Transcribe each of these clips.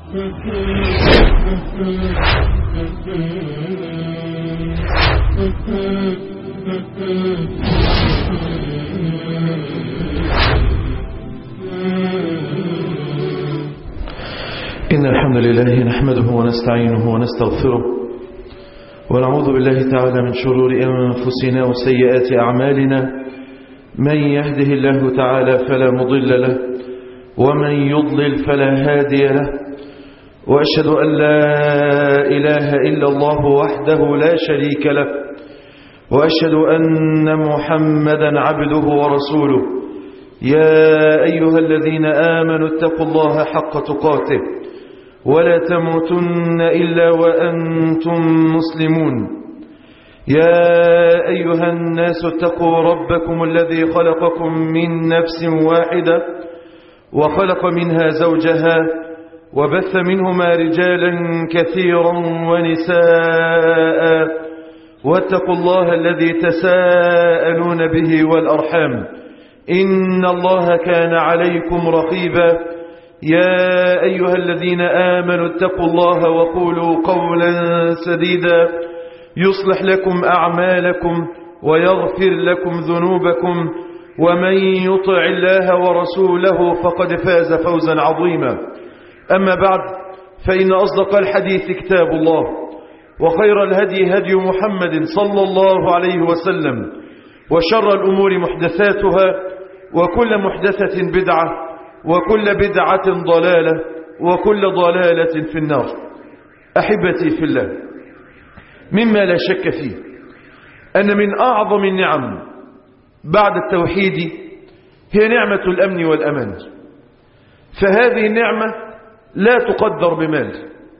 إن الحمد لله نحمده ونستعينه ونستغفره ونعوذ بالله تعالى من شرور أنفسنا وسيئات أعمالنا. من يهده الله تعالى فلا مضل له ومن يضلل فلا هادي له، وأشهد أن لا إله إلا الله وحده لا شريك له، وأشهد أن محمدا عبده ورسوله. يا أيها الذين آمنوا اتقوا الله حق تقاته ولا تموتن إلا وأنتم مسلمون. يا أيها الناس اتقوا ربكم الذي خلقكم من نفس واحدة وخلق منها زوجها وبث منهما رجالا كثيرا ونساء، واتقوا الله الذي تساءلون به والأرحام إن الله كان عليكم رقيبا. يا أيها الذين آمنوا اتقوا الله وقولوا قولا سديدا يصلح لكم أعمالكم ويغفر لكم ذنوبكم، ومن يطع الله ورسوله فقد فاز فوزا عظيما. أما بعد، فإن أصدق الحديث كتاب الله، وخير الهدي هدي محمد صلى الله عليه وسلم، وشر الأمور محدثاتها، وكل محدثة بدعة، وكل بدعة ضلالة، وكل ضلالة في النار. أحبتي في الله، مما لا شك فيه أن من أعظم النعم بعد التوحيد هي نعمة الأمن والأمان. فهذه النعمة لا تقدر بمال،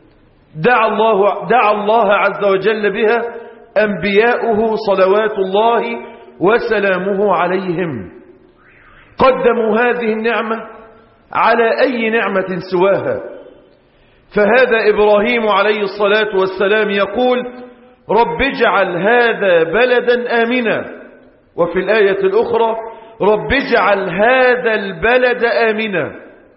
دعا الله عز وجل بها أنبياؤه صلوات الله وسلامه عليهم. قدموا هذه النعمة على أي نعمة سواها. فهذا إبراهيم عليه الصلاة والسلام يقول: رب اجعل هذا بلدا آمنا، وفي الآية الأخرى: رب اجعل هذا البلد آمنا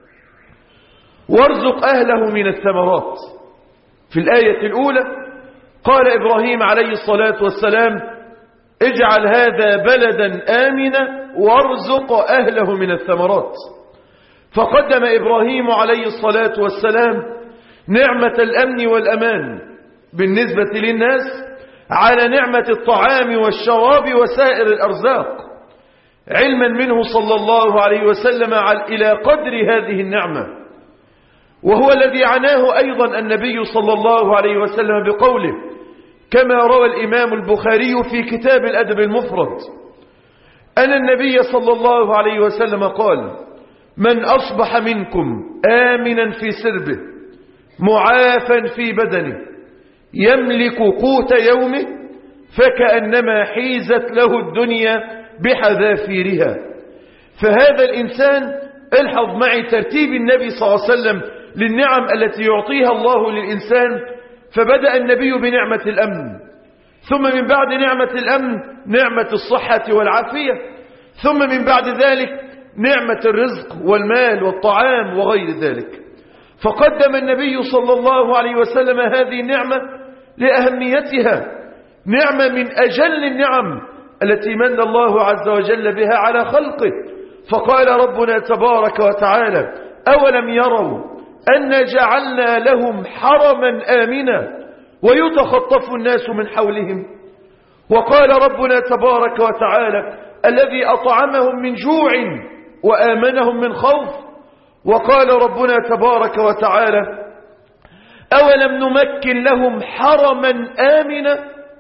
وارزق أهله من الثمرات. في الآية الأولى قال إبراهيم عليه الصلاة والسلام: اجعل هذا بلدا آمنا وارزق أهله من الثمرات. فقدم إبراهيم عليه الصلاة والسلام نعمة الأمن والأمان بالنسبة للناس على نعمة الطعام والشراب وسائر الأرزاق، علما منه صلى الله عليه وسلم إلى قدر هذه النعمة. وهو الذي عناه أيضا النبي صلى الله عليه وسلم بقوله، كما روى الإمام البخاري في كتاب الأدب المفرد، أن النبي صلى الله عليه وسلم قال: من أصبح منكم آمنا في سربه معافا في بدنه يملك قوت يومه فكأنما حيزت له الدنيا بحذافيرها. فهذا الإنسان، الحظ معي ترتيب النبي صلى الله عليه وسلم للنعم التي يعطيها الله للإنسان. فبدأ النبي بنعمة الأمن، ثم من بعد نعمة الأمن نعمة الصحة والعافية، ثم من بعد ذلك نعمة الرزق والمال والطعام وغير ذلك. فقدم النبي صلى الله عليه وسلم هذه النعمة لأهميتها، نعمة من أجل النعم التي من الله عز وجل بها على خلقه. فقال ربنا تبارك وتعالى: أولم يروا أن جعلنا لهم حرما آمنا ويتخطف الناس من حولهم. وقال ربنا تبارك وتعالى: الذي أطعمهم من جوع وآمنهم من خوف. وقال ربنا تبارك وتعالى: أولم نمكن لهم حرما آمنا.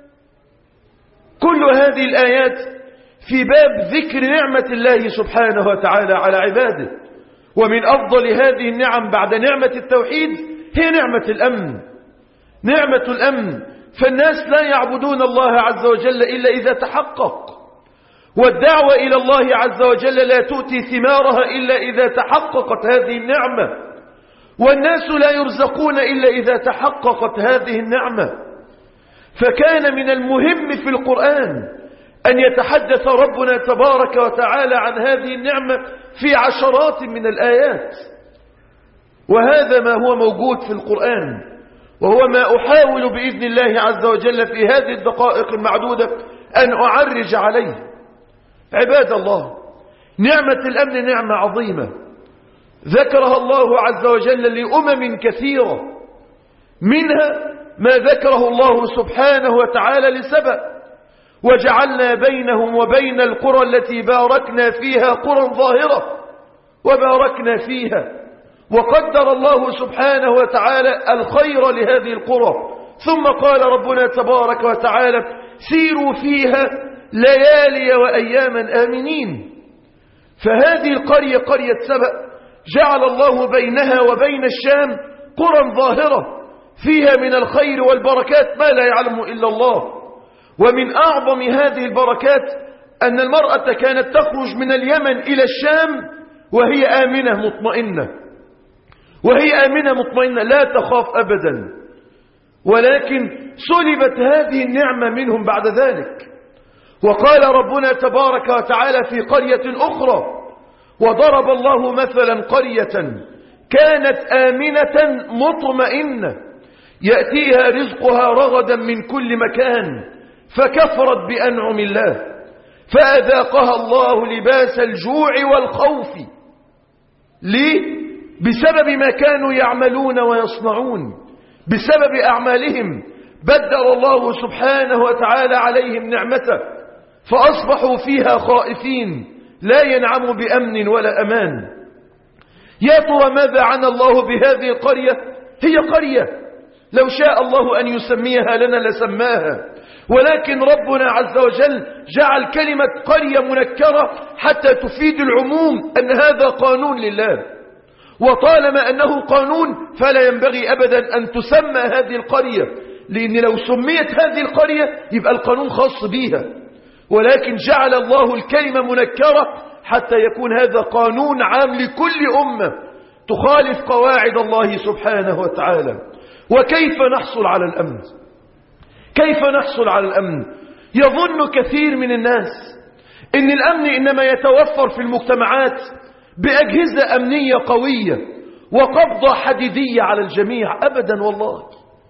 كل هذه الآيات في باب ذكر نعمة الله سبحانه وتعالى على عباده. ومن أفضل هذه النعم بعد نعمة التوحيد هي نعمة الأمن. نعمة الأمن، فالناس لا يعبدون الله عز وجل إلا إذا تحقق، والدعوة إلى الله عز وجل لا تؤتي ثمارها إلا إذا تحققت هذه النعمة، والناس لا يرزقون إلا إذا تحققت هذه النعمة. فكان من المهم في القرآن أن يتحدث ربنا تبارك وتعالى عن هذه النعمة في عشرات من الآيات. وهذا ما هو موجود في القرآن، وهو ما أحاول بإذن الله عز وجل في هذه الدقائق المعدودة أن أعرج عليه. عباد الله، نعمة الأمن نعمة عظيمة ذكرها الله عز وجل لأمم كثيرة، منها ما ذكره الله سبحانه وتعالى لسبأ: وجعلنا بينهم وبين القرى التي باركنا فيها قرى ظاهرة وباركنا فيها. وقدر الله سبحانه وتعالى الخير لهذه القرى، ثم قال ربنا تبارك وتعالى: سيروا فيها ليالي وأياما آمنين. فهذه القرية قرية سبأ جعل الله بينها وبين الشام قرى ظاهرة فيها من الخير والبركات ما لا يعلم إلا الله. ومن أعظم هذه البركات أن المرأة كانت تخرج من اليمن إلى الشام وهي آمنة مطمئنة لا تخاف أبدا، ولكن سلبت هذه النعمة منهم بعد ذلك. وقال ربنا تبارك وتعالى في قرية أخرى: وضرب الله مثلا قرية كانت آمنة مطمئنة يأتيها رزقها رغدا من كل مكان فكفرت بأنعم الله فأذاقها الله لباس الجوع والخوف. ليه؟ بسبب ما كانوا يعملون ويصنعون، بسبب أعمالهم بدل الله سبحانه وتعالى عليهم نعمته فأصبحوا فيها خائفين لا ينعموا بأمن ولا أمان. يا ترى ماذا عن الله بهذه القرية؟ هي قرية لو شاء الله أن يسميها لنا لسماها، ولكن ربنا عز وجل جعل كلمة قرية منكرة حتى تفيد العموم أن هذا قانون لله، وطالما أنه قانون فلا ينبغي أبدا أن تسمى هذه القرية، لأن لو سميت هذه القرية يبقى القانون خاص بها، ولكن جعل الله الكلمة منكرة حتى يكون هذا قانون عام لكل أمة تخالف قواعد الله سبحانه وتعالى. وكيف نحصل على الأمن؟ كيف نحصل على الأمن؟ يظن كثير من الناس إن الأمن إنما يتوفر في المجتمعات بأجهزة أمنية قوية وقبضة حديدية على الجميع. أبدا والله،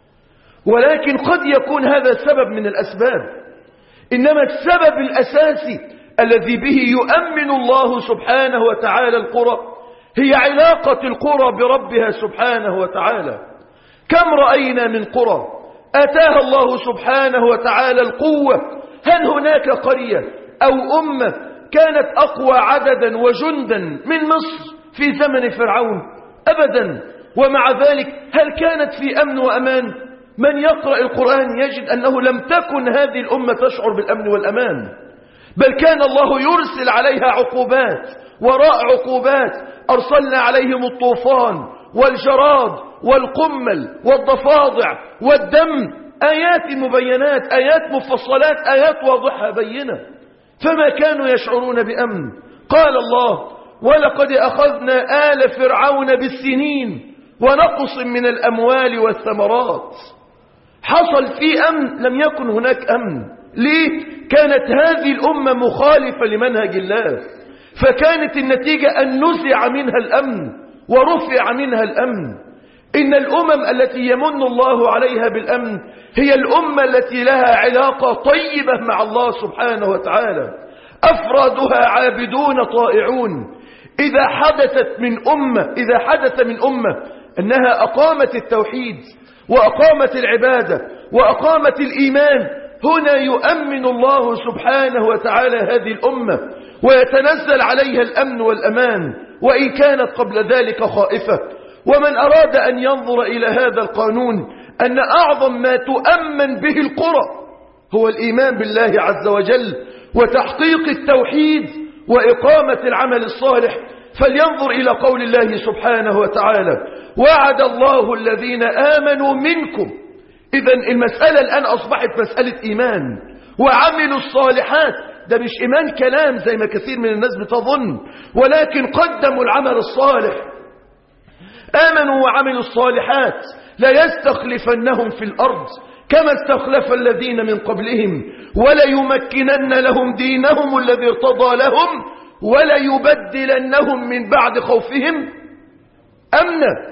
ولكن قد يكون هذا سبب من الأسباب، إنما السبب الأساسي الذي به يؤمن الله سبحانه وتعالى القرى هي علاقة القرى بربها سبحانه وتعالى. كم رأينا من قرى أتاها الله سبحانه وتعالى القوة؟ هل هناك قرية أو أمة كانت أقوى عددا وجندا من مصر في زمن فرعون؟ أبدا. ومع ذلك هل كانت في أمن وأمان؟ من يقرأ القرآن يجد أنه لم تكن هذه الأمة تشعر بالأمن والأمان، بل كان الله يرسل عليها عقوبات وراء عقوبات. أرسلنا عليهم الطوفان والجراد والقمل والضفادع والدم، آيات مبينات، آيات مفصلات، آيات واضحة بينة، فما كانوا يشعرون بأمن. قال الله: ولقد أخذنا آل فرعون بالسنين ونقص من الأموال والثمرات. حصل في أمن؟ لم يكن هناك أمن. ليه؟ كانت هذه الأمة مخالفة لمنهج الله، فكانت النتيجة أن نزع منها الأمن ورفع منها الأمن. إن الأمم التي يمن الله عليها بالأمن هي الأمة التي لها علاقة طيبة مع الله سبحانه وتعالى، أفرادها عابدون طائعون. إذا حدث من أمة أنها أقامت التوحيد وأقامت العبادة وأقامت الإيمان، هنا يؤمن الله سبحانه وتعالى هذه الأمة ويتنزل عليها الأمن والأمان، وإن كانت قبل ذلك خائفة. ومن أراد أن ينظر إلى هذا القانون أن أعظم ما تؤمن به القرى هو الإيمان بالله عز وجل وتحقيق التوحيد وإقامة العمل الصالح، فلينظر إلى قول الله سبحانه وتعالى: وعد الله الذين آمنوا منكم. إذن المسألة الآن أصبحت مسألة إيمان وعملوا الصالحات. ده مش إيمان كلام زي ما كثير من الناس بتظن، ولكن قدموا العمل الصالح. آمنوا وعملوا الصالحات لا يستخلفنهم في الأرض كما استخلف الذين من قبلهم ولا يمكنن لهم دينهم الذي ارتضى لهم ولا يبدلنهم من بعد خوفهم أمنا.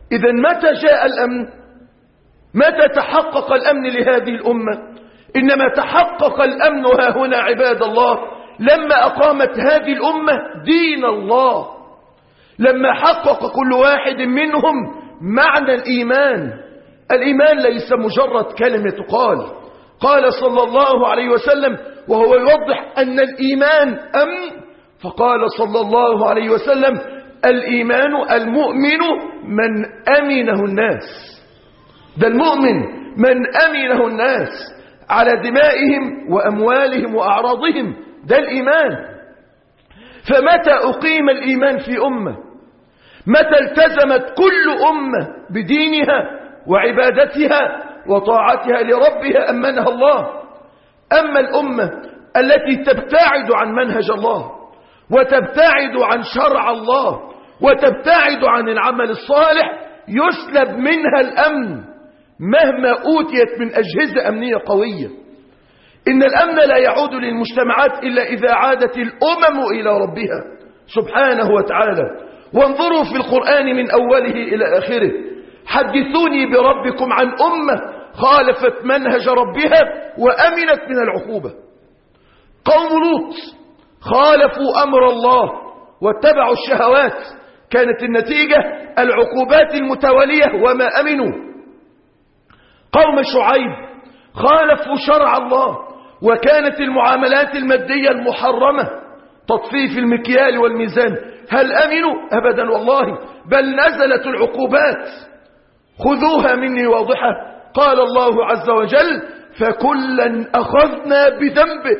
إذا متى جاء الأمن؟ متى تحقق الأمن لهذه الأمة؟ إنما تحقق الأمن ها هنا عباد الله لما أقامت هذه الأمة دين الله، لما حقق كل واحد منهم معنى الإيمان. الإيمان ليس مجرد كلمة تقال. قال صلى الله عليه وسلم وهو يوضح أن الإيمان أمن، فقال صلى الله عليه وسلم الإيمان المؤمن من أمنه الناس. ده المؤمن من أمنه الناس على دمائهم وأموالهم وأعراضهم، ده الإيمان. فمتى أقيم الإيمان في أمة؟ متى التزمت كل أمة بدينها وعبادتها وطاعتها لربها أمنها الله. أما الأمة التي تبتعد عن منهج الله وتبتعد عن شرع الله وتبتعد عن العمل الصالح يسلب منها الأمن مهما أوتيت من أجهزة أمنية قوية. إن الأمن لا يعود للمجتمعات إلا إذا عادت الأمم إلى ربها سبحانه وتعالى. وانظروا في القرآن من أوله إلى آخره. حدثوني بربكم عن أمة خالفت منهج ربها وأمنت من العقوبة. قوم لوط خالفوا أمر الله واتبعوا الشهوات، كانت النتيجة العقوبات المتوالية وما أمنوا. قوم شعيب خالفوا شرع الله وكانت المعاملات المادية المحرمة، تطفيف المكيال والميزان، هل أمنوا؟ أبدا والله، بل نزلت العقوبات. خذوها مني واضحة. قال الله عز وجل فكلا أخذنا بذنبه،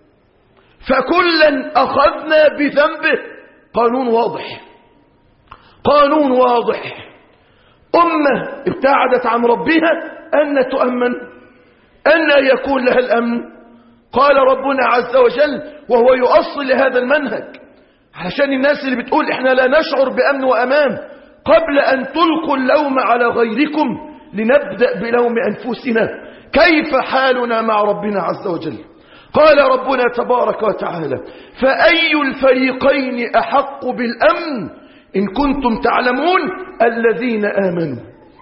فكلا أخذنا بذنبه. قانون واضح، قانون واضح. أمة ابتعدت عن ربها أن تؤمن، أن يكون لها الأمن. قال ربنا عز وجل وهو يؤصل هذا المنهج علشان الناس اللي بتقول إحنا لا نشعر بأمن وأمان، قبل أن تلقوا اللوم على غيركم لنبدأ بلوم أنفسنا. كيف حالنا مع ربنا عز وجل؟ قال ربنا تبارك وتعالى فأي الفريقين أحق بالأمن إن كنتم تعلمون؟ الذين آمنوا.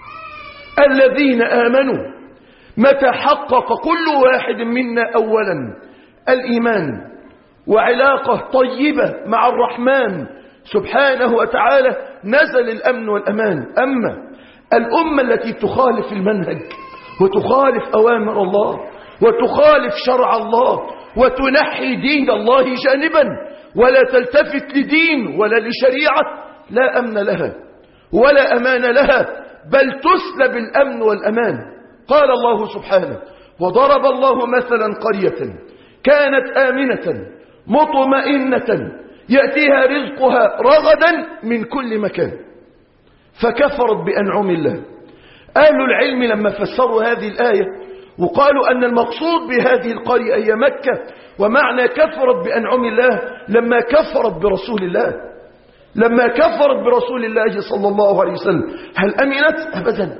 الذين آمنوا. متى حقق كل واحد منا أولا الإيمان وعلاقة طيبة مع الرحمن سبحانه وتعالى نزل الأمن والأمان. أما الأمة التي تخالف المنهج وتخالف أوامر الله وتخالف شرع الله وتنحي دين الله جانبا ولا تلتفت لدين ولا لشريعة، لا أمن لها ولا أمان لها، بل تسلب الأمن والأمان. قال الله سبحانه وضرب الله مثلا قرية كانت آمنة مطمئنة يأتيها رزقها رغدا من كل مكان فكفرت بأنعم الله. أهل العلم لما فسروا هذه الآية وقالوا أن المقصود بهذه القرية هي مكة، ومعنى كفرت بأنعم الله لما كفرت برسول الله، لما كفرت برسول الله صلى الله عليه وسلم. هل أمنت؟ أبدا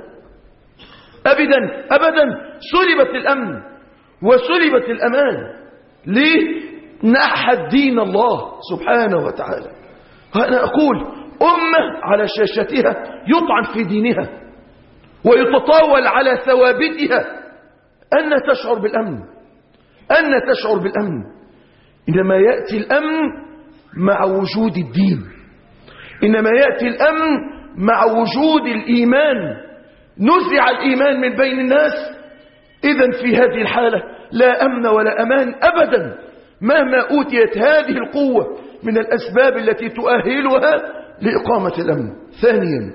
أبدا أبدا. سلبت الأمن وسلبت الأمان. ليه؟ نحت دين الله سبحانه وتعالى. أنا أقول أمة على شاشتها يطعن في دينها ويتطاول على ثوابتها، أن تشعر بالأمن، أن تشعر بالأمن. إنما يأتي الأمن مع وجود الدين، إنما يأتي الأمن مع وجود الإيمان. نزع الإيمان من بين الناس، إذن في هذه الحالة لا أمن ولا أمان أبدا مهما أوتيت هذه القوة من الأسباب التي تؤهلها لإقامة الأمن. ثانيا،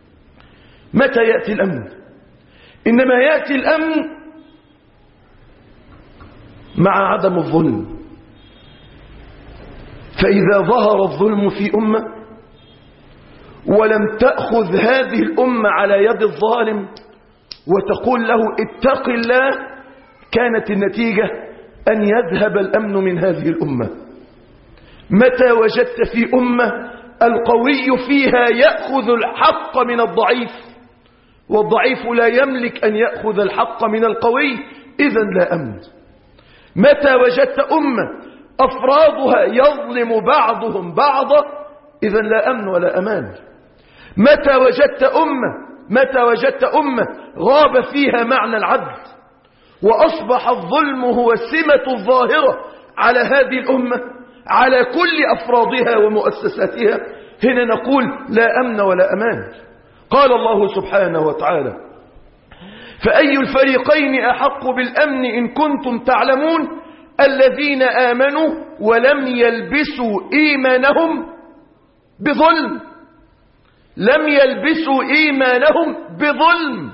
متى يأتي الأمن؟ إنما يأتي الأمن مع عدم الظلم. فإذا ظهر الظلم في أمة ولم تأخذ هذه الأمة على يد الظالم وتقول له اتق الله، كانت النتيجة أن يذهب الأمن من هذه الأمة. متى وجدت في أمة القوي فيها يأخذ الحق من الضعيف والضعيف لا يملك أن يأخذ الحق من القوي، إذن لا أمن. متى وجدت أمة أفرادها يظلم بعضهم بعضا، إذن لا أمن ولا أمان. متى وجدت أمة غاب فيها معنى العدل وأصبح الظلم هو السمة الظاهرة على هذه الأمة على كل أفرادها ومؤسساتها، هنا نقول لا أمن ولا أمان. قال الله سبحانه وتعالى: فأي الفريقين أحق بالأمن إن كنتم تعلمون الذين آمنوا ولم يلبسوا إيمانهم بظلم. لم يلبسوا إيمانهم بظلم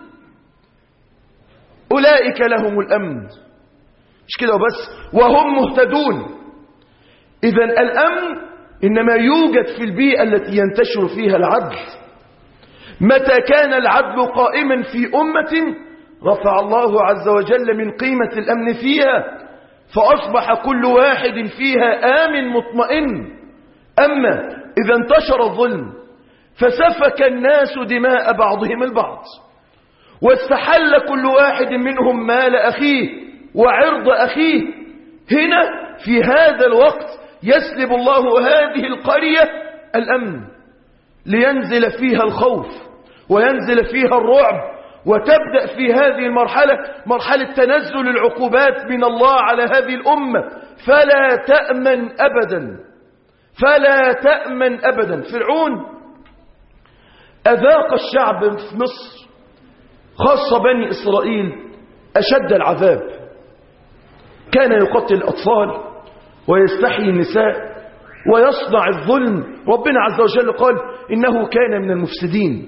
أولئك لهم الأمن، مش كده وبس، وهم مهتدون. إذن الأمن إنما يوجد في البيئة التي ينتشر فيها العدل. متى كان العدل قائما في أمة رفع الله عز وجل من قيمة الأمن فيها، فأصبح كل واحد فيها آمن مطمئن. أما إذا انتشر الظلم فسفك الناس دماء بعضهم البعض، واستحل كل واحد منهم مال أخيه وعرض أخيه، هنا في هذا الوقت يسلب الله هذه القرية الأمن، لينزل فيها الخوف وينزل فيها الرعب، وتبدأ في هذه المرحلة مرحلة تنزل العقوبات من الله على هذه الأمة. فلا تأمن أبدا، فلا تأمن أبدا. فرعون أذاق الشعب في مصر خاصة بني إسرائيل أشد العذاب. كان يقتل الأطفال ويستحيي النساء ويصنع الظلم. ربنا عز وجل قال إنه كان من المفسدين.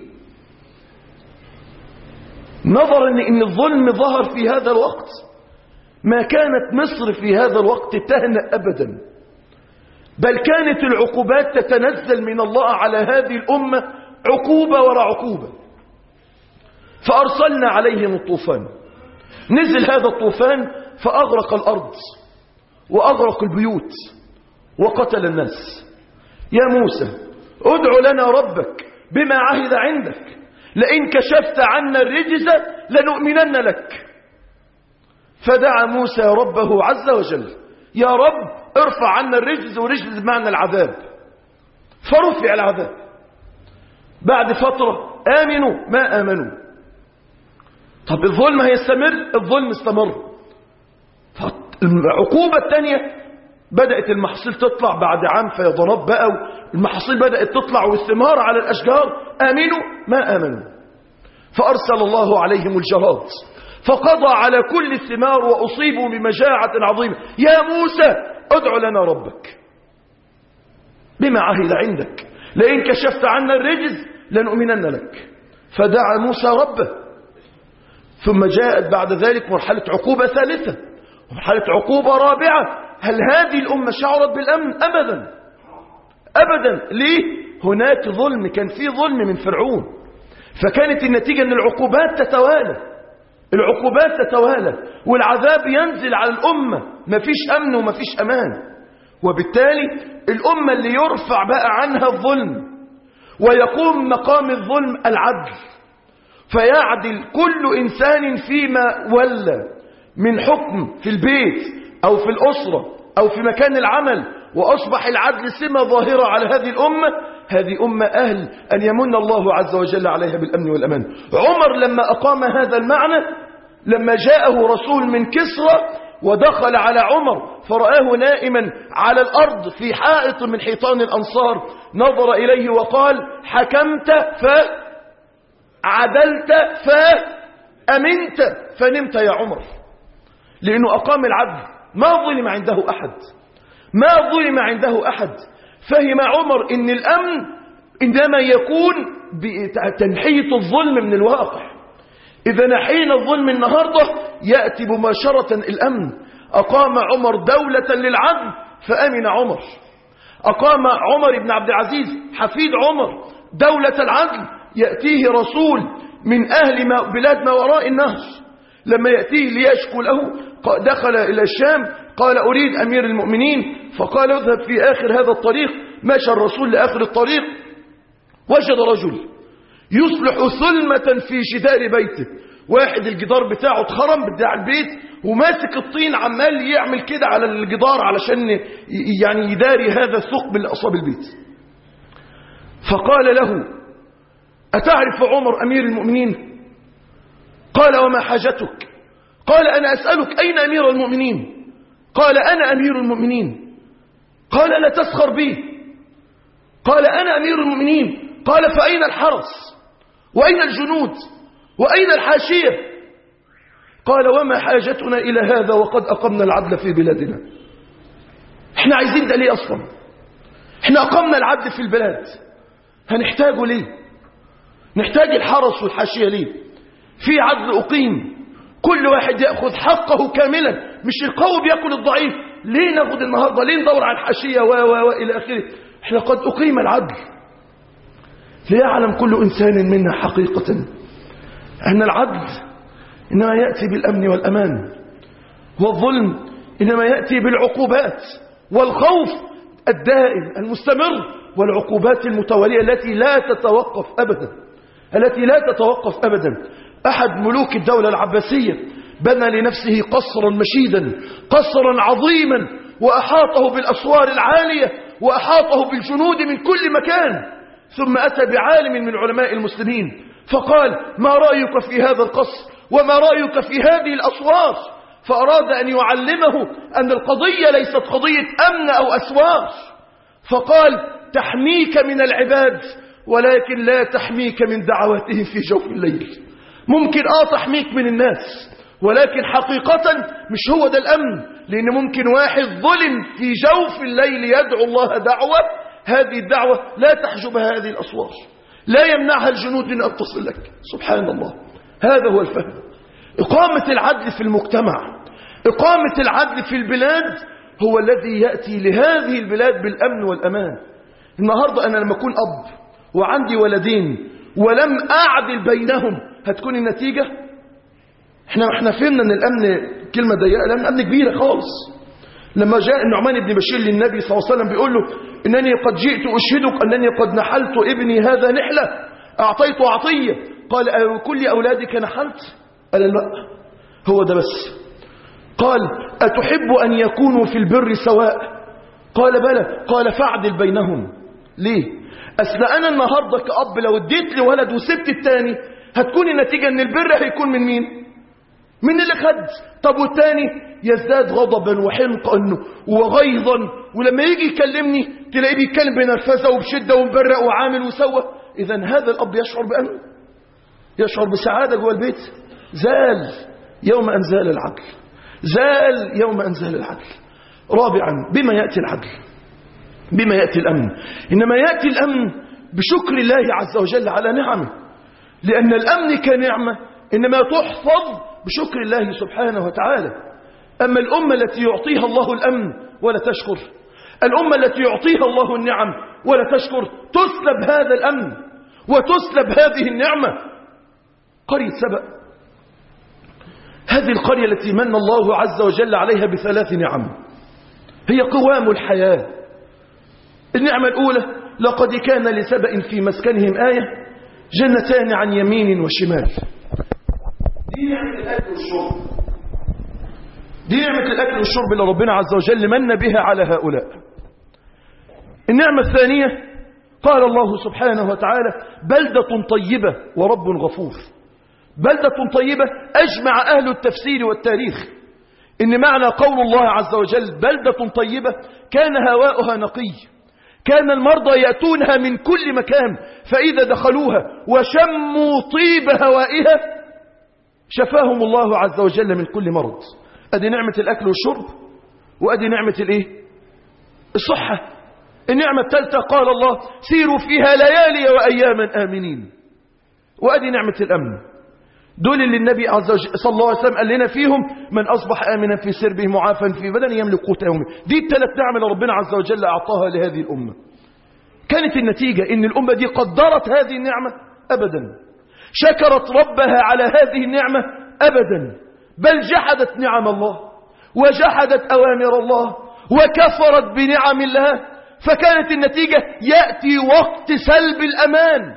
نظرا إن الظلم ظهر في هذا الوقت، ما كانت مصر في هذا الوقت تهنأ أبدا، بل كانت العقوبات تتنزل من الله على هذه الأمة عقوبة وراء عقوبة. فأرسلنا عليهم الطوفان. نزل هذا الطوفان فأغرق الأرض وأغرق البيوت وقتل الناس. يا موسى ادع لنا ربك بما عهد عندك لئن كشفت عنا الرجز لنؤمنن لك. فدعا موسى ربه عز وجل: يا رب ارفع عنا الرجز، ورجز بمعنى العذاب. فرفع العذاب. بعد فترة آمنوا ما آمنوا. طب الظلم هيستمر؟ الظلم استمر. العقوبة الثانية بدأت المحاصيل تطلع بعد عام فيضانات بقى، المحاصيل بدأت تطلع والثمار على الأشجار. آمنوا ما آمنوا. فأرسل الله عليهم الجراد فقضى على كل الثمار وأصيبوا بمجاعة عظيمة. يا موسى ادع لنا ربك بما عهد عندك لئن كشفت عنا الرجز لنؤمنن لك. فدعا موسى ربه. ثم جاءت بعد ذلك مرحلة عقوبة ثالثة ومرحلة عقوبة رابعة. هل هذه الأمة شعرت بالأمن؟ أبدا أبدا. ليه؟ هناك ظلم، كان في ظلم من فرعون، فكانت النتيجة أن العقوبات تتوالى، العقوبات تتوالى والعذاب ينزل على الأمة، مفيش أمن ومفيش أمان. وبالتالي الأمة اللي يرفع بقى عنها الظلم ويقوم مقام الظلم العدل، فيعدل كل إنسان فيما ولى من حكم في البيت أو في الأسرة أو في مكان العمل، وأصبح العدل سمة ظاهرة على هذه الأمة. هذه أمة أهل أن يمن الله عز وجل عليها بالأمن والأمان. عمر لما أقام هذا المعنى، لما جاءه رسول من كسرى ودخل على عمر فرآه نائما على الأرض في حائط من حيطان الأنصار، نظر إليه وقال: حكمت فعدلت فأمنت فنمت يا عمر. لأنه أقام العدل، ما ظلم عنده أحد، ما ظلم عنده أحد. فهم عمر إن الأمن إنما يكون بتنحية الظلم من الواقع. إذا نحينا الظلم النهاردة يأتي مباشرة الأمن. أقام عمر دولة للعدل فأمن عمر. أقام عمر بن عبد العزيز حفيد عمر دولة العدل، يأتيه رسول من أهل بلاد ما وراء النهر، لما يأتيه ليشكو له دخل إلى الشام قال: أريد أمير المؤمنين. فقال: اذهب في آخر هذا الطريق. مشى الرسول لآخر الطريق وجد رجل يصلح ثلمة في جدار بيته. واحد الجدار بتاعه اتخرم بتاع البيت وماسك الطين عمال يعمل كده على الجدار علشان يعني يداري هذا الثقب اللي أصاب البيت. فقال له: أتعرف عمر أمير المؤمنين؟ قال وما حاجتك؟ قال أنا أسألك أين أمير المؤمنين؟ قال أنا أمير المؤمنين. قال لا تسخر بي. قال أنا أمير المؤمنين. قال فأين الحرس وأين الجنود وأين الحاشية؟ قال وما حاجتنا إلى هذا وقد أقمنا العدل في بلادنا. احنا عايزين ده ليه أصلا؟ احنا أقمنا العدل في البلاد، هنحتاجه ليه؟ نحتاج الحرس والحاشية ليه؟ في عدل أقيم، كل واحد يأخذ حقه كاملا، مش القوي بيأكل الضعيف. ليه ناخد النهاردة؟ ليه ندور على الحاشية وإلى آخره؟ احنا قد أقيم العدل ليعلم كل إنسان منا حقيقة أن العدل إنما يأتي بالأمن والأمان، والظلم إنما يأتي بالعقوبات والخوف الدائم المستمر والعقوبات المتوالية التي لا تتوقف أبدا. أحد ملوك الدولة العباسية بنى لنفسه قصرا مشيدا، قصرا عظيما، وأحاطه بالأسوار العالية وأحاطه بالجنود من كل مكان. ثم أتى بعالم من علماء المسلمين فقال ما رأيك في هذا القصر وما رأيك في هذه الأسوار؟ فأراد أن يعلمه أن القضية ليست قضية أمن أو أسوار. فقال تحميك من العباد ولكن لا تحميك من دعواتهم في جوف الليل. ممكن تحميك من الناس، ولكن حقيقة مش هو ده الأمن، لأن ممكن واحد ظلم في جوف الليل يدعو الله دعوة، هذه الدعوة لا تحجبها هذه الأسوار، لا يمنعها الجنود من أن تصل لك. سبحان الله، هذا هو الفهم. إقامة العدل في المجتمع، إقامة العدل في البلاد هو الذي يأتي لهذه البلاد بالأمن والأمان. النهاردة أنا لما أكون أب وعندي ولدين ولم أعدل بينهم، هتكون النتيجة؟ احنا فهمنا ان الأمن كلمة ضيقة، الأمن كبيرة خالص. لما جاء النعمان بن بشير للنبي صلى الله عليه وسلم بيقول له إنني قد جئت أشهدك أنني قد نحلت ابني هذا نحلة أعطيت عطية. قال كل أولادك نحلت؟ قال لا، هو ده بس. قال أتحب أن يكونوا في البر سواء؟ قال بلى. قال فاعدل بينهم. ليه؟ أصل أنا النهاردة كأب لو اديت لولد وسبت التاني هتكون النتيجة ان البر هيكون من مين؟ من اللي خد. طب والتاني يزداد غضبا وحنقا وغيظا، ولما يجي يكلمني تلاقيه بيتكلم بنرفزه وبشده ومبرق وعامل وسوى. اذا هذا الاب يشعر بأمن، يشعر بسعادة جوه البيت. زال يوم أن زال العدل، زال يوم أن زال العدل. رابعا، بما يأتي العدل؟ بما يأتي الأمن؟ إنما يأتي الأمن بشكر الله عز وجل على نعمه، لأن الأمن كنعمة إنما تحفظ بشكر الله سبحانه وتعالى. أما الأمة التي يعطيها الله الأمن ولا تشكر، الأمة التي يعطيها الله النعم ولا تشكر، تسلب هذا الأمن وتسلب هذه النعمة. قرية سبأ، هذه القرية التي من الله عز وجل عليها بثلاث نعم هي قوام الحياة. النعمة الأولى: لقد كان لسبأ في مسكنهم آية جنتان عن يمين وشمال. دي نعمة الأكل والشرب، دي نعمة الأكل والشرب اللي ربنا عز وجل من بها على هؤلاء. النعمة الثانية قال الله سبحانه وتعالى: بلدة طيبة ورب غفور. بلدة طيبة أجمع أهل التفسير والتاريخ إن معنى قول الله عز وجل بلدة طيبة كان هواؤها نقي، كان المرضى يأتونها من كل مكان، فإذا دخلوها وشموا طيب هوائها شفاهم الله عز وجل من كل مرض. أدي نعمة الأكل والشرب، وأدي نعمة الإيه؟ الصحة. النعمة الثالثة قال الله: سيروا فيها ليالي وأياما آمنين. وأدي نعمة الأمن. دول اللي النبي عز وجل صلى الله عليه وسلم قال لنا فيهم: من أصبح آمنا في سربه معافا في بدنه يملك قوت يومه. دي الثلاث نعم اللي ربنا عز وجل أعطاها لهذه الأمة. كانت النتيجة إن الأمة دي قدرت هذه النعمة؟ أبدا. شكرت ربها على هذه النعمة؟ أبدا. بل جحدت نعم الله وجحدت أوامر الله وكفرت بنعم الله. فكانت النتيجة يأتي وقت سلب الأمان.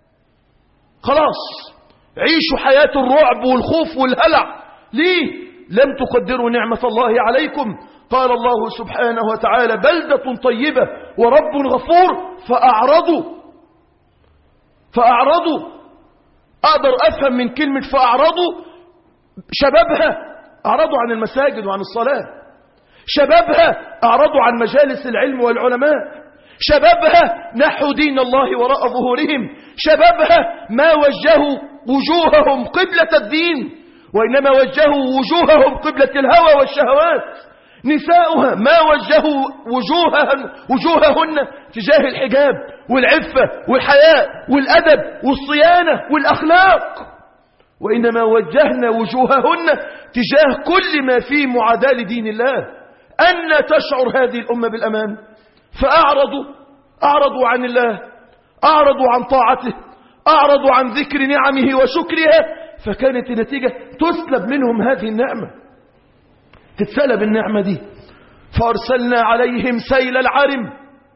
خلاص عيشوا حياة الرعب والخوف والهلع. ليه؟ لم تقدروا نعمة الله عليكم. قال الله سبحانه وتعالى: بلدة طيبة ورب غفور فأعرضوا. فأعرضوا. أقدر أفهم من كلمة فأعرضوا شبابها أعرضوا عن المساجد وعن الصلاة، شبابها أعرضوا عن مجالس العلم والعلماء، شبابها نحوا دين الله وراء ظهورهم، شبابها ما وجهوا وجوههم قبلة الدين وإنما وجهوا وجوههم قبلة الهوى والشهوات. نساؤها ما وجهوا وجوههن تجاه الحجاب والعفة والحياء والأدب والصيانة والأخلاق، وإنما وجهنا وجوههن تجاه كل ما فيه معاداة لدين الله. أن تشعر هذه الأمة بالأمان؟ فأعرضوا عن الله، أعرضوا عن طاعته، أعرضوا عن ذكر نعمه وشكرها، فكانت النتيجة تسلب منهم هذه النعمة، تتسلب النعمة دي. فأرسلنا عليهم سيل العرم،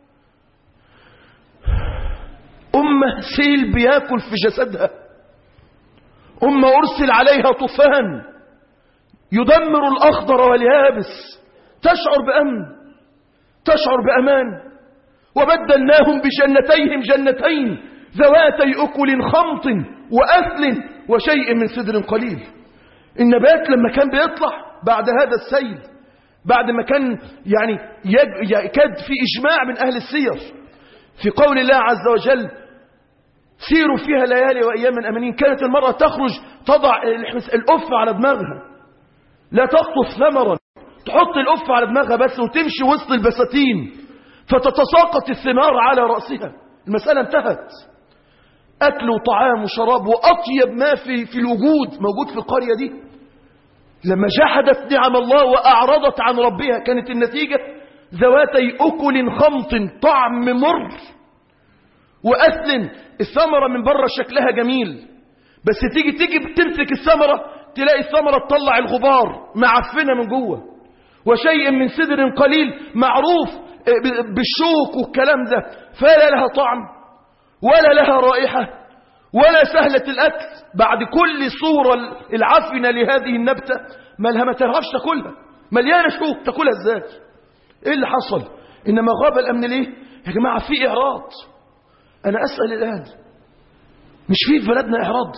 أمة سيل بياكل في جسدها، أمة أرسل عليها طوفان يدمر الأخضر واليابس، تشعر بأمن، تشعر بأمان. وبدلناهم بجنتيهم جنتين ذواتي أكل خمط وأثل وشيء من سدر قليل. النبات لما كان بيطلع بعد هذا السيل، بعد ما كان يعني يكاد في إجماع من أهل السير في قول الله عز وجل سيروا فيها ليالي وأيام أمنين، كانت المرأة تخرج تضع الأف على دماغها، لا تقطف ثمرا، تحط الأف على دماغها بس وتمشي وسط البساتين فتتساقط الثمار على رأسها. المسألة انتهت. أكل وطعام وشراب وأطيب ما في الوجود موجود في القرية دي. لما جحدت نعم الله وأعرضت عن ربها كانت النتيجة ذواتي أكل خمط طعم مر وأثل. الثمرة من بره شكلها جميل، بس تيجي تمسك الثمرة تلاقي الثمرة تطلع الغبار معفنة من جوه. وشيء من سدر قليل معروف بالشوك والكلام ده، فلا لها طعم ولا لها رائحة ولا سهلة الأكل. بعد كل صورة العفنة لهذه النبتة ما ترهبش تاكلها، مليانة شوك، تاكلها ازاي؟ ايه اللي حصل؟ انما غاب الامن ليه؟ يا جماعة في اعراض. انا اسأل الان، مش في بلدنا اعراض؟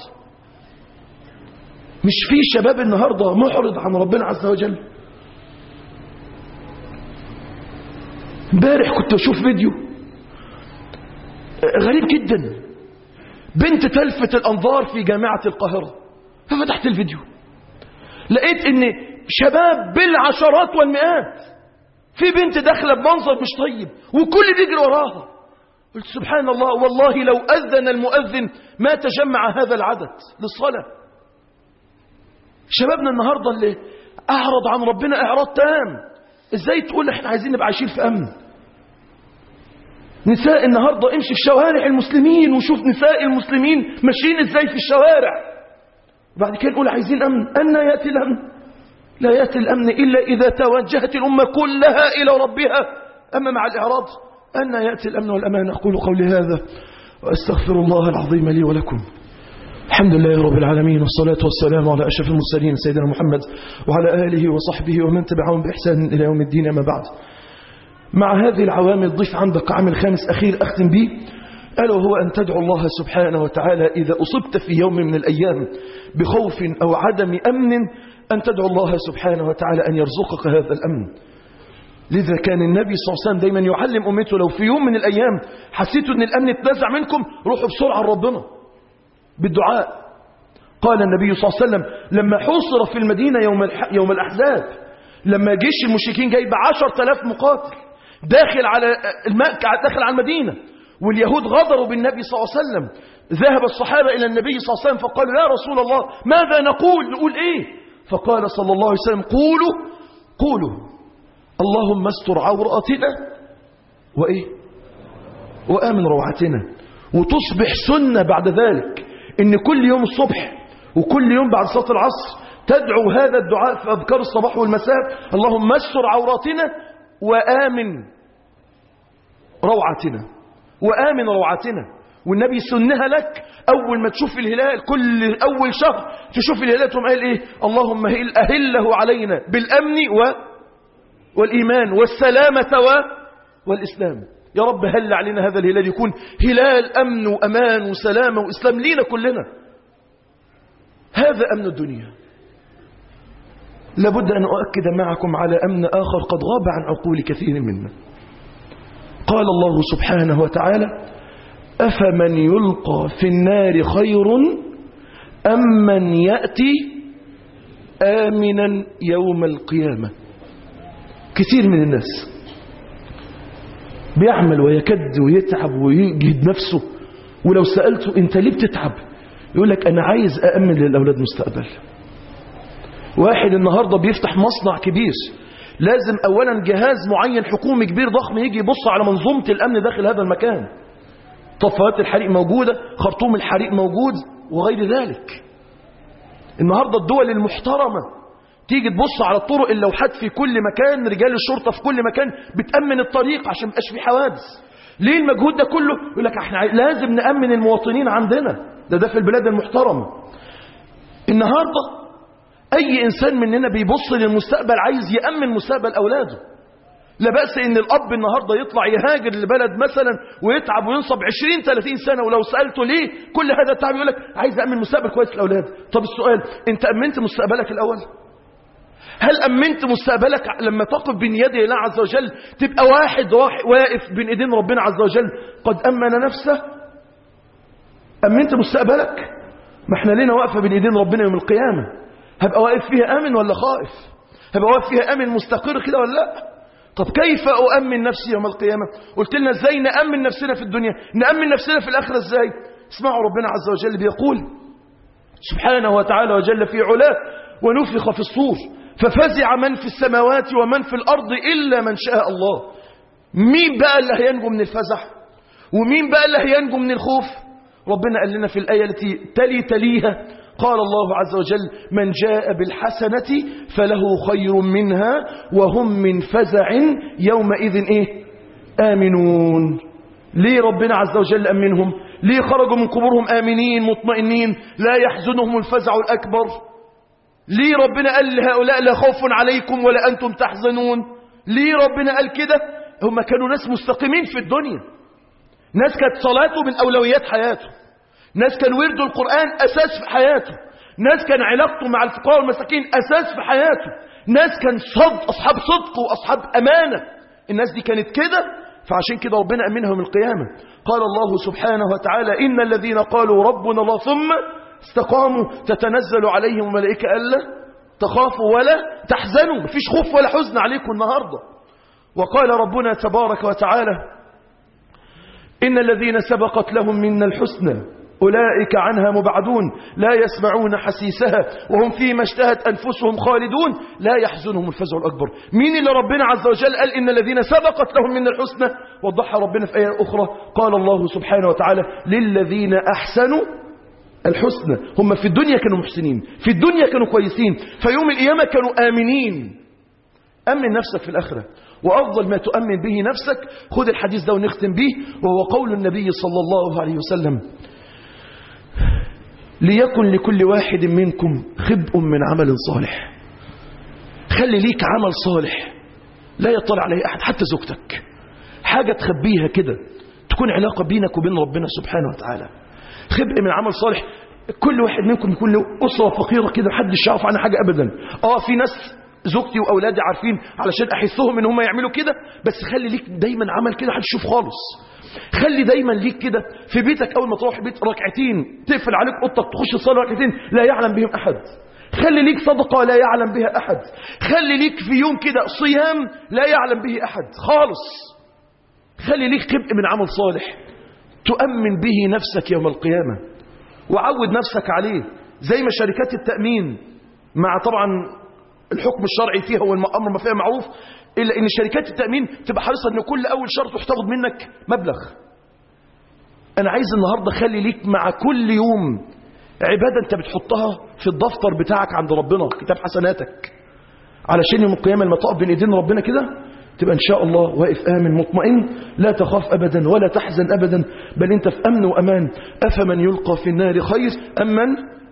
مش في شباب النهاردة محرض عن ربنا عز وجل؟ امبارح كنت اشوف فيديو غريب جدا، بنت تلفت الانظار في جامعة القاهرة، ففتحت الفيديو لقيت ان شباب بالعشرات والمئات، في بنت داخله بمنظر مش طيب وكل بيجري وراها. قلت سبحان الله، والله لو اذن المؤذن ما تجمع هذا العدد للصلاة. شبابنا النهاردة اللي اعرض عن ربنا اعراض تام، ازاي تقول احنا عايزين نبقى عايشين في امن؟ نساء النهاردة امشي في شوارع المسلمين وشوف نساء المسلمين ماشيين ازاي في الشوارع، بعد كده نقول عايزين امن. أن يأتي الامن؟ لا يأتي الامن الا اذا توجهت الامة كلها الى ربها. اما مع الاعراض أن يأتي الامن والامان. اقول قولي هذا واستغفر الله العظيم لي ولكم. الحمد لله رب العالمين، والصلاة والسلام على أشرف المرسلين سيدنا محمد وعلى آله وصحبه ومن تبعهم بإحسان إلى يوم الدين. أما بعد، مع هذه العوامل ضيف عندك عامل خامس أخير أختم به، ألا وهو أن تدعو الله سبحانه وتعالى إذا أصبت في يوم من الأيام بخوف أو عدم أمن، أن تدعو الله سبحانه وتعالى أن يرزقك هذا الأمن. لذا كان النبي صلى الله عليه وسلم دايما يعلم أمته لو في يوم من الأيام حسيتوا أن الأمن اتنزع منكم روحوا بسرعة لربنا بالدعاء. قال النبي صلى الله عليه وسلم لما حوصر في المدينة يوم الأحزاب، لما جيش المشركين جايب 10,000 مقاتل داخل على المدينة، واليهود غدروا بالنبي صلى الله عليه وسلم، ذهب الصحابة إلى النبي صلى الله عليه وسلم فقالوا يا رسول الله ماذا نقول إيه؟ فقال صلى الله عليه وسلم قولوا اللهم استر عوراتنا وآمن روعتنا. وتصبح سنة بعد ذلك إن كل يوم الصبح وكل يوم بعد صلاة العصر تدعو هذا الدعاء في أذكار الصباح والمساء، اللهم استر عوراتنا وآمن روعتنا. والنبي سنها لك أول ما تشوف الهلال، كل أول شهر تشوف الهلال تقوم قال إيه؟ اللهم أهله علينا بالأمن والإيمان والسلامة والإسلام. يا رب هل علينا هذا الهلال يكون هلال أمن وأمان وسلامة وإسلام لينا كلنا. هذا أمن الدنيا. لابد أن أؤكد معكم على أمن آخر قد غاب عن عقول كثير منا. قال الله سبحانه وتعالى: أفمن يلقى في النار خير أم من يأتي آمنا يوم القيامة. كثير من الناس بيعمل ويكد ويتعب ويجهد نفسه، ولو سألته أنت ليه بتتعب يقول لك أنا عايز أأمن للأولاد مستقبل. واحد النهاردة بيفتح مصنع كبير، لازم أولا جهاز معين حكومي كبير ضخم يجي يبص على منظومة الأمن داخل هذا المكان. طفايات الحريق موجودة، خرطوم الحريق موجود وغير ذلك. النهاردة الدول المحترمة تيجي تبص على الطرق، اللوحات في كل مكان، رجال الشرطة في كل مكان بتأمن الطريق عشان مبقاش في حوادث. ليه المجهود ده كله؟ يقول لك احنا لازم نأمن المواطنين عندنا. ده في البلاد المحترمة. النهاردة أي إنسان مننا بيبص للمستقبل عايز يأمن مستقبل أولاده. لا بأس إن الأب النهاردة يطلع يهاجر لبلد مثلا ويتعب وينصب 20-30 سنة، ولو سألته ليه كل هذا التعب يقول لك عايز أأمن مستقبل كويس للأولاد. طب السؤال، أنت أمنت مستقبلك الأول؟ هل أمنت مستقبلك لما تقف بين يدي الله عز وجل تبقى واحد واقف بين إيدين ربنا عز وجل قد أمن نفسه؟ أمنت مستقبلك؟ ما احنا لنا واقفة بين إيدين ربنا يوم القيامة، هبقى واقف فيها آمن ولا خائف؟ هبقى واقف فيها آمن مستقر كده ولا لا؟ طب كيف أؤمن نفسي يوم القيامة؟ قلت لنا ازاي نأمن نفسنا في الدنيا، نأمن نفسنا في الآخرة ازاي؟ اسمعوا ربنا عز وجل بيقول سبحانه وتعالى وجل في علاه: ونفخ في الصور ففزع من في السماوات ومن في الأرض إلا من شاء الله. مين بقى اللي هينجو من الفزع؟ ومين بقى اللي هينجو من الخوف؟ ربنا قال لنا في الآية التي تليها قال الله عز وجل: من جاء بالحسنة فله خير منها وهم من فزع يومئذ آمنون. ليه ربنا عز وجل أمنهم؟ ليه خرجوا من قبورهم آمنين مطمئنين لا يحزنهم الفزع الأكبر؟ ليه ربنا قال لهؤلاء لا خوف عليكم ولا أنتم تحزنون؟ ليه ربنا قال كده؟ هم كانوا ناس مستقيمين في الدنيا، ناس كانت صلاته من أولويات حياته، ناس كان ورد القرآن أساس في حياته، ناس كان علاقته مع الفقراء والمساكين أساس في حياته، ناس كان أصحاب صدق وأصحاب أمانة. الناس دي كانت كده، فعشان كده ربنا أمنهم القيامة. قال الله سبحانه وتعالى: إن الذين قالوا ربنا الله ثم استقاموا تتنزل عليهم الملائكة ألا تخافوا ولا تحزنوا. مفيش خوف ولا حزن عليكم النهاردة. وقال ربنا تبارك وتعالى: إن الذين سبقت لهم منا الحسنى أولئك عنها مبعدون لا يسمعون حسيسها وهم فيما اشتهت أنفسهم خالدون لا يحزنهم الفزع الأكبر. مين اللي ربنا عز وجل قال إن الذين سبقت لهم منا الحسنى؟ وضحها ربنا في آية أخرى قال الله سبحانه وتعالى: للذين أحسنوا الحسنى. هم في الدنيا كانوا محسنين، في الدنيا كانوا كويسين، في يوم القيامة كانوا آمنين. أمن نفسك في الآخرة، وأفضل ما تؤمن به نفسك خذ الحديث ده ونختم به، وهو قول النبي صلى الله عليه وسلم: ليكن لكل واحد منكم خبء من عمل صالح. خلي ليك عمل صالح لا يطلع عليه أحد، حتى زوجتك، حاجة تخبيها كده تكون علاقة بينك وبين ربنا سبحانه وتعالى. خبء من عمل صالح. كل واحد منكم يكون له أسرة فقيرة كده محدش يعرف عنها حاجة أبدا. في ناس زوجتي وأولادي عارفين علشان أحثهم إن هم يعملوا كده، بس خلي ليك دايما عمل كده محدش يشوف خالص. خلي دايما ليك كده في بيتك أول ما تروح البيت ركعتين تقفل عليك أوضتك تخش تصلي ركعتين لا يعلم بهم أحد. خلي ليك صدقة لا يعلم بها أحد. خلي ليك في يوم كده صيام لا يعلم به أحد خالص. خلي ليك خبء من عمل صالح تؤمن به نفسك يوم القيامة، وعود نفسك عليه. زي ما شركات التأمين مع طبعا الحكم الشرعي فيها والأمر ما فيها معروف، إلا إن شركات التأمين تبقى حريصة إن كل أول شهر تاخد منك مبلغ. أنا عايز النهاردة خلي ليك مع كل يوم عبادة أنت بتحطها في الدفتر بتاعك عند ربنا، كتاب حسناتك، علشان يوم القيامة لما تقف بين إيدين ربنا كده تبقى إن شاء الله واقف آمن مطمئن لا تخاف أبدا ولا تحزن أبدا، بل أنت في أمن وأمان. أفمن يلقى في النار خير أم من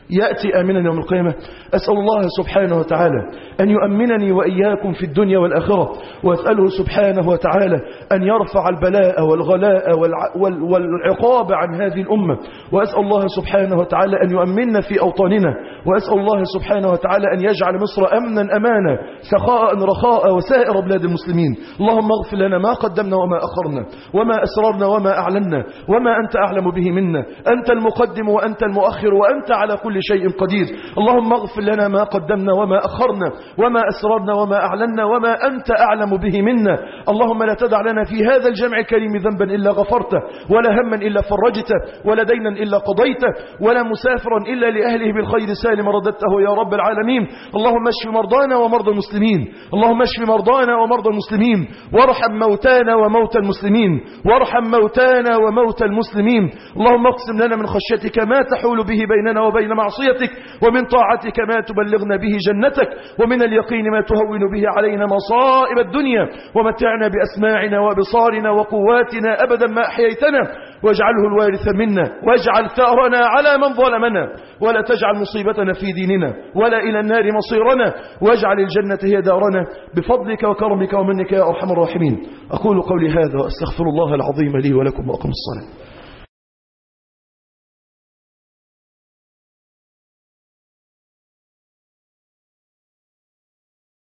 يأتي آمنا يوم القيامة. أسأل الله سبحانه وتعالى أن يؤمنني وإياكم في الدنيا والآخرة، وأسأله سبحانه وتعالى أن يرفع البلاء والغلاء والعقاب عن هذه الأمة، وأسأل الله سبحانه وتعالى أن يؤمننا في أوطاننا، وأسأل الله سبحانه وتعالى أن يجعل مصر أمنا أمانا سخاء رخاء وسائر بلاد المسلمين. اللهم اغفر لنا ما قدمنا وما أخرنا وما أسررنا وما أعلنا وما أنت أعلم به منا، أنت المقدم وأنت المؤخر وأنت على كل شيء قدير. اللهم اغفر لنا ما قدمنا وما أخرنا وما أسررنا وما أعلنا وما أنت أعلم به منا. اللهم لا تدع لنا في هذا الجمع الكريم ذنبا إلا غفرته، ولا هما إلا فرجته، ولا دينا إلا قضيته، ولا مسافرا إلا لأهله بالخير سالم رددته يا رب العالمين. اللهم اشف مرضانا ومرضى المسلمين، اللهم اشف مرضانا ومرضى المسلمين، وارحم موتانا وموتى المسلمين، وارحم موتانا وموتى المسلمين. اللهم اقسم لنا من خشيتك ما تحول به بيننا وبين معصيتك، ومن طاعتك ما تبلغنا به جنتك، ومن اليقين ما تهون به علينا مصائب الدنيا، ومتعنا بأسماعنا وبصارنا وقواتنا أبدا ما أحييتنا، واجعله الوارث منا، واجعل ثأرنا على من ظلمنا، ولا تجعل مصيبتنا في ديننا، ولا إلى النار مصيرنا، واجعل الجنة هي دارنا بفضلك وكرمك ومنك يا أرحم الراحمين. أقول قولي هذا وأستغفر الله العظيم لي ولكم وأقم الصلاة.